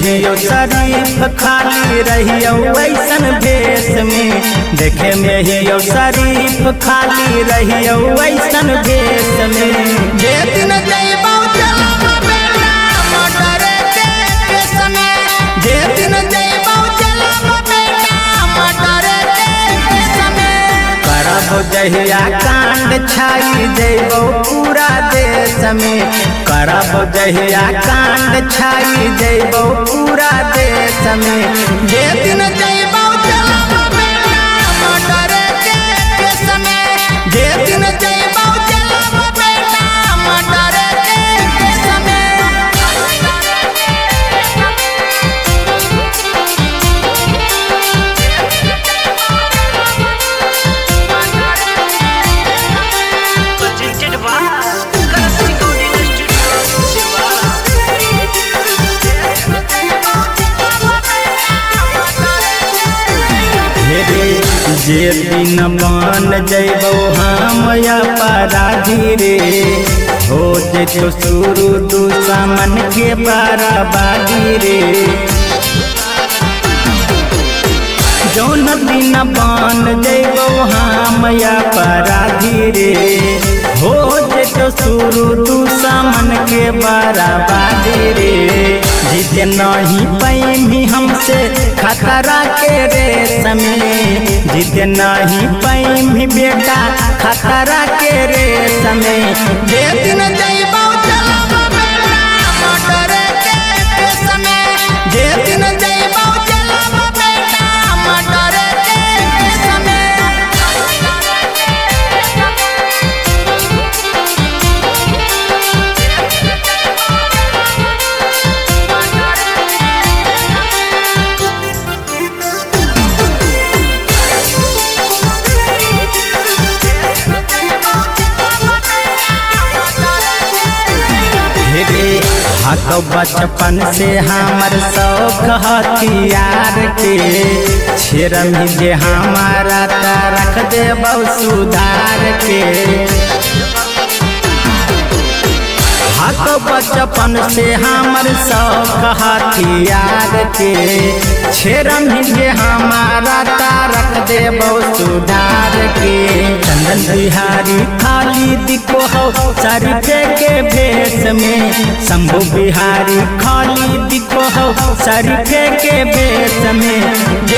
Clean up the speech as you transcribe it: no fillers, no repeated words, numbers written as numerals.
हियो शरीफ खाली रहियो वैसन भेष में। देखे में हियो शरीफ खाली रहियो वैसन भेष में। जे दिन जइबौ चलबौ बेटा मोटर के केस में। जे दिन जइबौ चलबौ बेटा मोटर के केस में। करबो जहिया कांड छाई जइबो पूरा देश में। करबो जहिया कांड छाई जइबो पूरा देश में। जे दिन जइबौ चलबौ बेटा मोटर के केस में। जे दिन जइबौ चलबौ बेटा मोटर के केस में। जे दिन बन जइबो हम अपराधी रे। हो जइतो शुरू दुश्मन के बराबादी रे। जौन दिन बन जइबो हम अपराधी रे। हो जइतो शुरू दुश्मन के बराबादी रे। जीते नहीं पैमी हमसे खतरा के रेस में। जीते नहीं पैमी बेटा खतरा के रेस में। जे दिन जइबौ चलबौ बेटा मोटर के केस में। जे दिन जइबौ चलबौ बेटा मोटर के केस में। हक बचपन से हमर शौक हथियार के। छेरम जे हमारा रख देबौ सुधार के। हक बचपन से हमर शौक हथियार के। छेरम जे हमारा रख देबौ सुधार के। चंदन बिहारी खाली दिखो हो शरीफे के भेष में। शंभू बिहारी खाली दिखो हो शरीफे के भेष में।